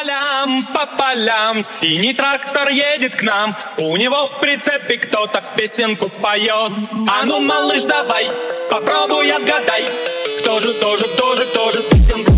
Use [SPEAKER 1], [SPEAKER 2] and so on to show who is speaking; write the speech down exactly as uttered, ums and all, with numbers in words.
[SPEAKER 1] полям, по полям синий трактор едет к нам. У него в прицепе кто-то песенку поет. А ну, малыш, давай, попробуй отгадай, кто же, кто же, кто же, кто же песенку